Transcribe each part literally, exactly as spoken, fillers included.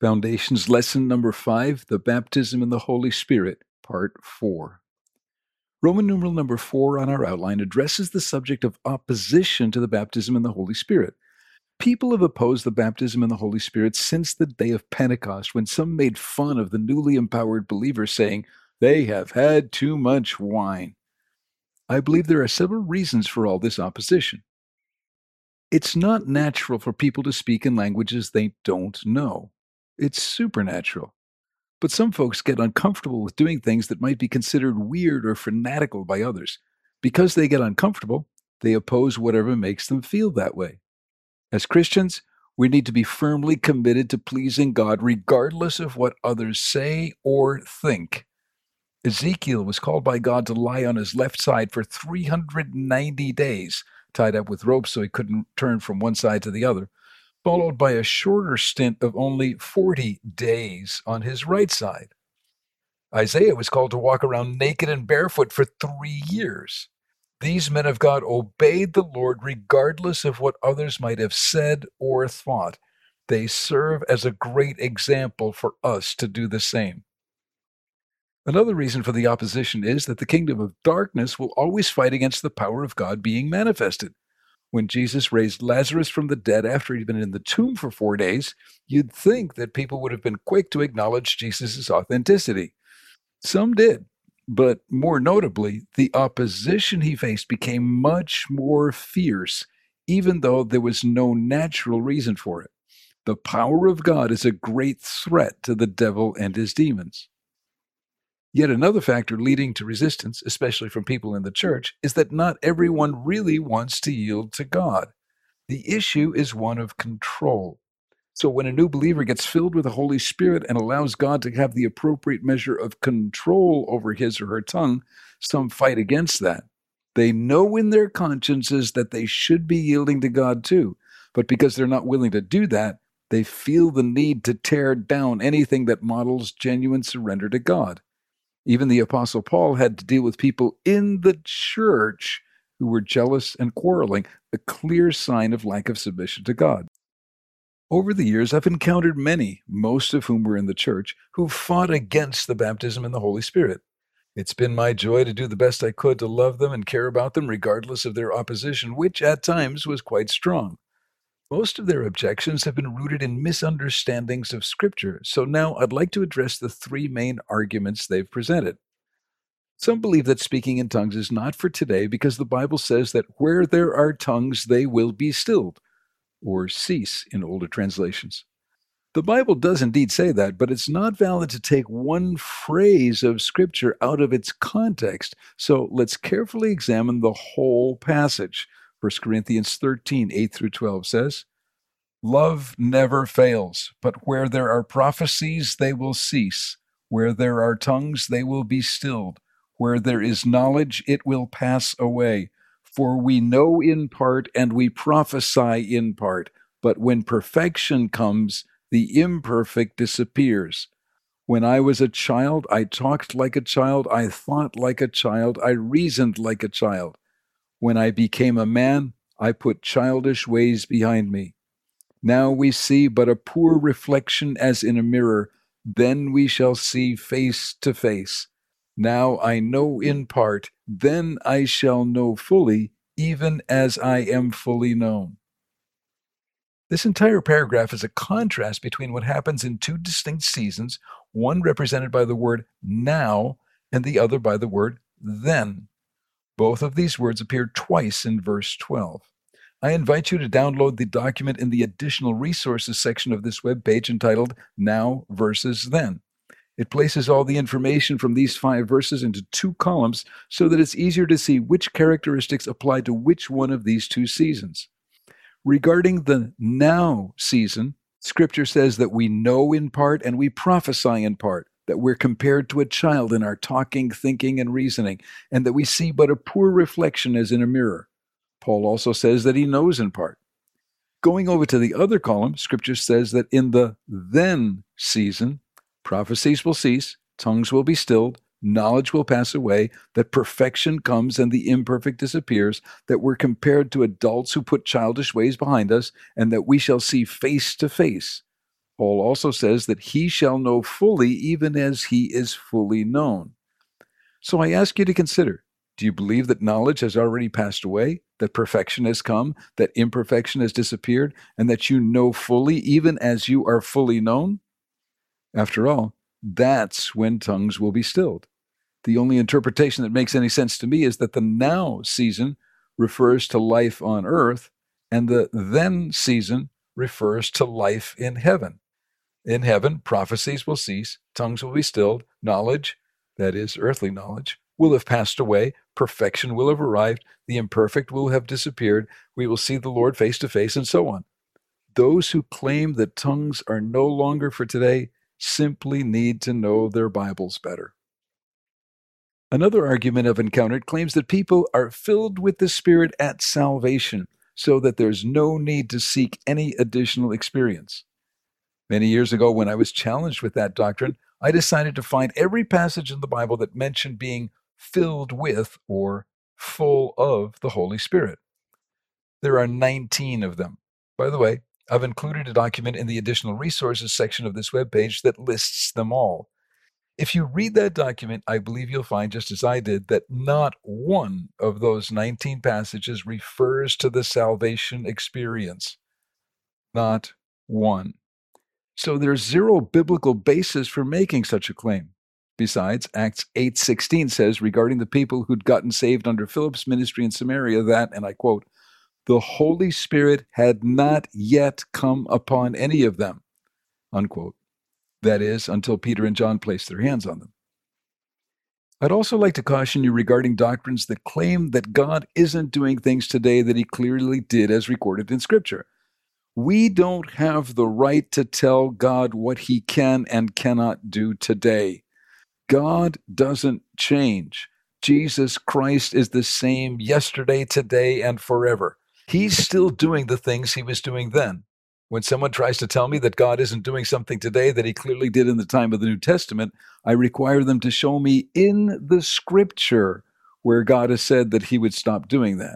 Foundations Lesson Number five, The Baptism in the Holy Spirit, Part four. Roman numeral number four on our outline addresses the subject of opposition to the baptism in the Holy Spirit. People have opposed the baptism in the Holy Spirit since the day of Pentecost, when some made fun of the newly empowered believers, saying, "They have had too much wine." I believe there are several reasons for all this opposition. It's not natural for people to speak in languages they don't know. It's supernatural. But some folks get uncomfortable with doing things that might be considered weird or fanatical by others. Because they get uncomfortable, they oppose whatever makes them feel that way. As Christians, we need to be firmly committed to pleasing God regardless of what others say or think. Ezekiel was called by God to lie on his left side for three hundred ninety days, tied up with ropes so he couldn't turn from one side to the other, followed by a shorter stint of only forty days on his right side. Isaiah was called to walk around naked and barefoot for three years. These men of God obeyed the Lord regardless of what others might have said or thought. They serve as a great example for us to do the same. Another reason for the opposition is that the kingdom of darkness will always fight against the power of God being manifested. When Jesus raised Lazarus from the dead after he'd been in the tomb for four days, you'd think that people would have been quick to acknowledge Jesus' authenticity. Some did, but more notably, the opposition he faced became much more fierce, even though there was no natural reason for it. The power of God is a great threat to the devil and his demons. Yet another factor leading to resistance, especially from people in the church, is that not everyone really wants to yield to God. The issue is one of control. So when a new believer gets filled with the Holy Spirit and allows God to have the appropriate measure of control over his or her tongue, some fight against that. They know in their consciences that they should be yielding to God too, but because they're not willing to do that, they feel the need to tear down anything that models genuine surrender to God. Even the Apostle Paul had to deal with people in the church who were jealous and quarreling, a clear sign of lack of submission to God. Over the years, I've encountered many, most of whom were in the church, who fought against the baptism in the Holy Spirit. It's been my joy to do the best I could to love them and care about them regardless of their opposition, which at times was quite strong. Most of their objections have been rooted in misunderstandings of Scripture, so now I'd like to address the three main arguments they've presented. Some believe that speaking in tongues is not for today because the Bible says that where there are tongues, they will be stilled, or cease in older translations. The Bible does indeed say that, but it's not valid to take one phrase of Scripture out of its context, so let's carefully examine the whole passage. First Corinthians thirteen, eight through twelve says, "Love never fails, but where there are prophecies, they will cease. Where there are tongues, they will be stilled. Where there is knowledge, it will pass away. For we know in part and we prophesy in part, but when perfection comes, the imperfect disappears. When I was a child, I talked like a child, I thought like a child, I reasoned like a child. When I became a man, I put childish ways behind me. Now we see but a poor reflection as in a mirror, then we shall see face to face. Now I know in part, then I shall know fully, even as I am fully known." This entire paragraph is a contrast between what happens in two distinct seasons, one represented by the word now and the other by the word then. Both of these words appear twice in verse twelve. I invite you to download the document in the additional resources section of this webpage entitled Now versus Then. It places all the information from these five verses into two columns so that it's easier to see which characteristics apply to which one of these two seasons. Regarding the now season, Scripture says that we know in part and we prophesy in part, that we're compared to a child in our talking, thinking, and reasoning, and that we see but a poor reflection as in a mirror. Paul also says that he knows in part. Going over to the other column, Scripture says that in the then season, prophecies will cease, tongues will be stilled, knowledge will pass away, that perfection comes and the imperfect disappears, that we're compared to adults who put childish ways behind us, and that we shall see face to face. Paul also says that he shall know fully even as he is fully known. So I ask you to consider, do you believe that knowledge has already passed away, that perfection has come, that imperfection has disappeared, and that you know fully even as you are fully known? After all, that's when tongues will be stilled. The only interpretation that makes any sense to me is that the now season refers to life on earth, and the then season refers to life in heaven. In heaven, prophecies will cease, tongues will be stilled, knowledge, that is, earthly knowledge, will have passed away, perfection will have arrived, the imperfect will have disappeared, we will see the Lord face to face, and so on. Those who claim that tongues are no longer for today simply need to know their Bibles better. Another argument I've encountered claims that people are filled with the Spirit at salvation, so that there's no need to seek any additional experience. Many years ago, when I was challenged with that doctrine, I decided to find every passage in the Bible that mentioned being filled with or full of the Holy Spirit. There are nineteen of them. By the way, I've included a document in the additional resources section of this webpage that lists them all. If you read that document, I believe you'll find, just as I did, that not one of those nineteen passages refers to the salvation experience. Not one. So there's zero biblical basis for making such a claim. Besides, Acts eight sixteen says regarding the people who'd gotten saved under Philip's ministry in Samaria that, and I quote, the Holy Spirit had not yet come upon any of them, unquote. That is, until Peter and John placed their hands on them. I'd also like to caution you regarding doctrines that claim that God isn't doing things today that he clearly did as recorded in Scripture. We don't have the right to tell God what he can and cannot do today. God doesn't change. Jesus Christ is the same yesterday, today, and forever. He's still doing the things he was doing then. When someone tries to tell me that God isn't doing something today that he clearly did in the time of the New Testament, I require them to show me in the Scripture where God has said that he would stop doing that.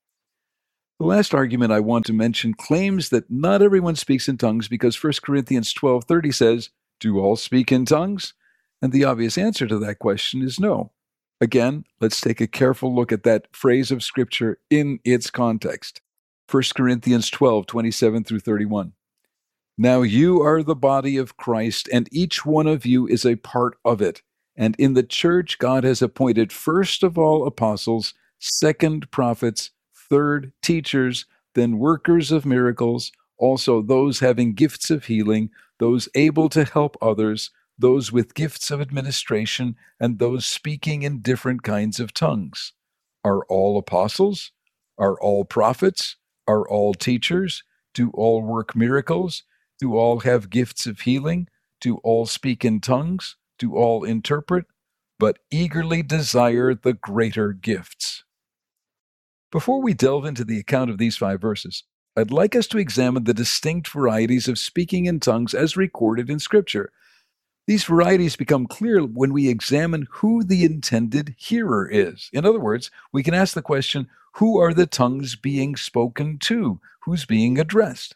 The last argument I want to mention claims that not everyone speaks in tongues because First Corinthians twelve thirty says, do all speak in tongues? And the obvious answer to that question is no. Again, let's take a careful look at that phrase of Scripture in its context. First Corinthians twelve twenty-seven through thirty-one. Now you are the body of Christ, and each one of you is a part of it. And in the church, God has appointed first of all apostles, second prophets, third teachers, then workers of miracles, also those having gifts of healing, those able to help others, those with gifts of administration, and those speaking in different kinds of tongues. Are all apostles? Are all prophets? Are all teachers? Do all work miracles? Do all have gifts of healing? Do all speak in tongues? Do all interpret? But eagerly desire the greater gifts. Before we delve into the account of these five verses, I'd like us to examine the distinct varieties of speaking in tongues as recorded in Scripture. These varieties become clear when we examine who the intended hearer is. In other words, we can ask the question, who are the tongues being spoken to? Who's being addressed?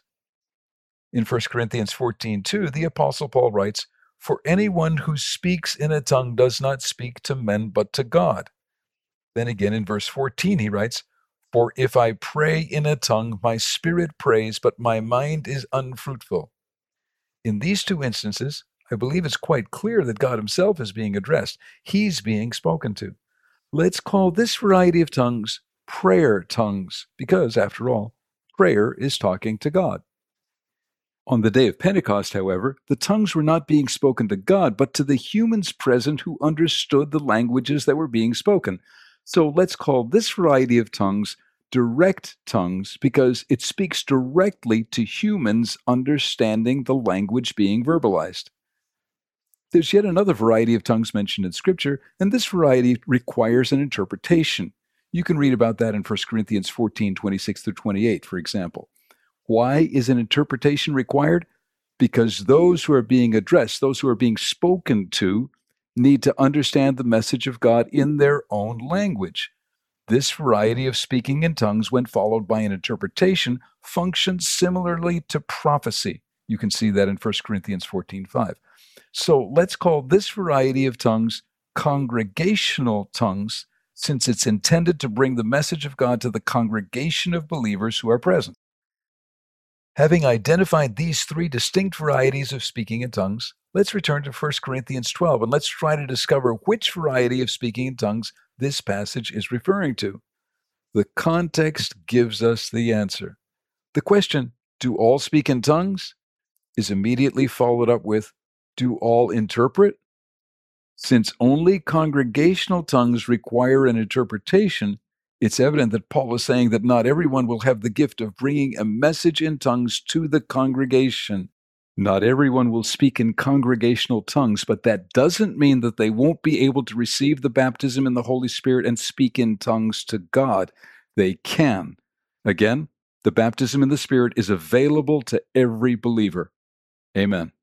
In First Corinthians fourteen two, the Apostle Paul writes, for anyone who speaks in a tongue does not speak to men but to God. Then again in verse fourteen he writes, for if I pray in a tongue, my spirit prays, but my mind is unfruitful. In these two instances, I believe it's quite clear that God himself is being addressed. He's being spoken to. Let's call this variety of tongues prayer tongues, because, after all, prayer is talking to God. On the day of Pentecost, however, the tongues were not being spoken to God, but to the humans present who understood the languages that were being spoken. So let's call this variety of tongues direct tongues because it speaks directly to humans understanding the language being verbalized. There's yet another variety of tongues mentioned in Scripture, and this variety requires an interpretation. You can read about that in First Corinthians fourteen twenty-six through twenty-eight, for example. Why is an interpretation required? Because those who are being addressed, those who are being spoken to, need to understand the message of God in their own language. This variety of speaking in tongues, when followed by an interpretation, functions similarly to prophecy. You can see that in First Corinthians fourteen five. So let's call this variety of tongues congregational tongues, since it's intended to bring the message of God to the congregation of believers who are present. Having identified these three distinct varieties of speaking in tongues, let's return to First Corinthians twelve and let's try to discover which variety of speaking in tongues this passage is referring to. The context gives us the answer. The question, do all speak in tongues, is immediately followed up with, do all interpret? Since only congregational tongues require an interpretation, it's evident that Paul is saying that not everyone will have the gift of bringing a message in tongues to the congregation. Not everyone will speak in congregational tongues, but that doesn't mean that they won't be able to receive the baptism in the Holy Spirit and speak in tongues to God. They can. Again, the baptism in the Spirit is available to every believer. Amen.